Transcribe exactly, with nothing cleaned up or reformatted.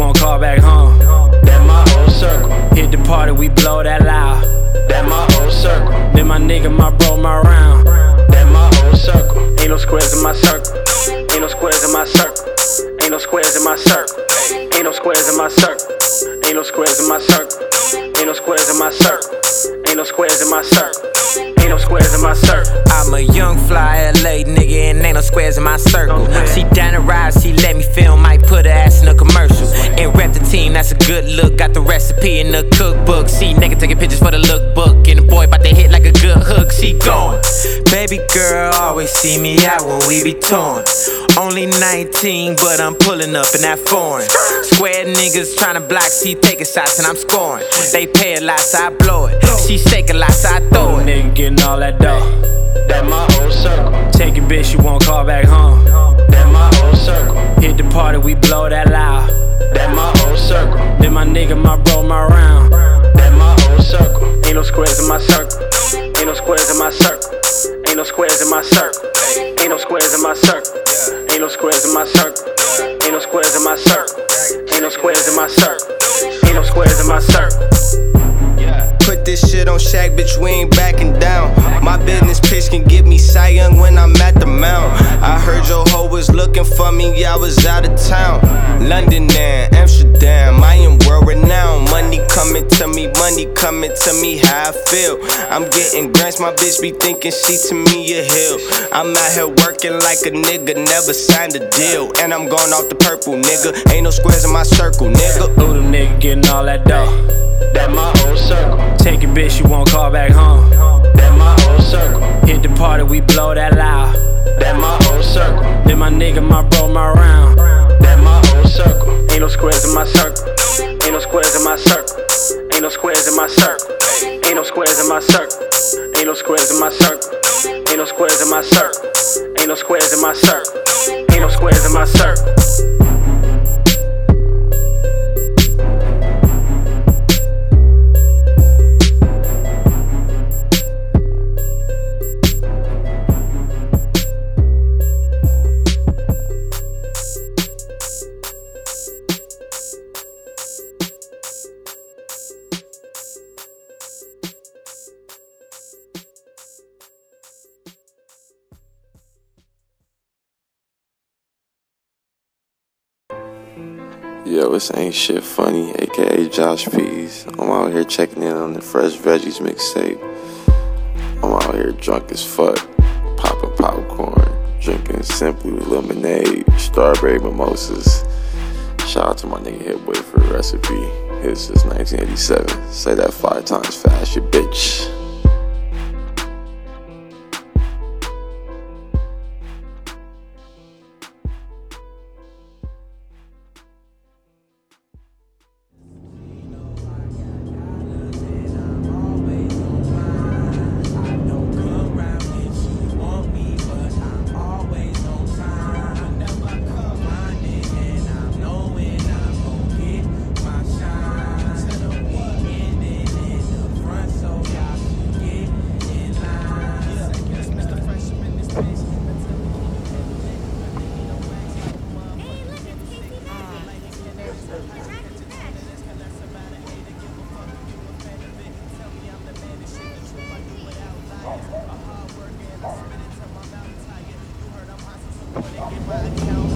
won't call back home. That my old circle. Hit the party, we blow that loud. That my old circle. Then my nigga, my bro, my round. That my old circle. Ain't no squares in my circle. Ain't no squares in my circle. Ain't no squares in my circle. Ain't no squares in my circle. Ain't no squares in my circle. Ain't no squares in my circle. Ain't no squares in my circle. Ain't no squares in my circle. I'm a young fly L A nigga and ain't no squares in my circle. She down the ride, she let me film, might put her ass in a commercial. And rep the team, that's a good look. Got the recipe in the cookbook. See nigga taking pictures for the lookbook. And the boy bout to hit like a good hook. She going. Baby girl always see me out when we be touring. Only nineteen, but I'm pulling up in that foreign. Square niggas tryna block, she taking shots and I'm scoring. They pay a lot, so I blow it. She shake a lot, so I throw it. Nigga getting all that dough. That my old circle. Take a bitch, you won't call back home. That my old circle. Hit the party, we blow that loud. That my old circle. Then my nigga, my bro, my round. That my old circle. Ain't no squares in my circle. Ain't no squares in my circle. Ain't no squares in my circle. Ain't no squares in my circle. Ain't no squares in my circle. Ain't no squares in my circle. Ain't no squares in my circle. Ain't no squares in my circle. Put this shit on Shaq, bitch, we ain't backing down. My business pitch can get me Cy Young when I'm at the mount. I heard your hoe was looking for me, yeah, I was out of town. London and Amsterdam, I am world renowned. Money coming to me, money coming to me, how I feel. I'm getting grants, my bitch be thinking she to me a hill. I'm out here working like a nigga, never signed a deal. And I'm going off the purple, nigga. Ain't no squares in my circle, nigga. Ooh, the nigga getting all that dough. That my old circle. Take a bitch, you won't call back home. That my old circle. Hit the party, we blow that loud. That my old circle. Then my nigga, my bro, my round. That my old circle. Ain't no squares in my circle. Ain't no squares in my circle. Ain't no squares in my circle. Ain't no squares in my circle. Ain't no squares in my circle. Ain't no squares in my circle. Ain't no squares in my circle. Ain't no squares in my circle. Yo, it's Ain't Shit Funny, aka Josh Pease. I'm out here checking in on the Fresh Veggies mixtape. I'm out here drunk as fuck, popping popcorn, drinking Simply lemonade, strawberry mimosas. Shout out to my nigga Hitboy for the recipe. Hits since nineteen eighty-seven. Say that five times fast, you bitch. Get my account.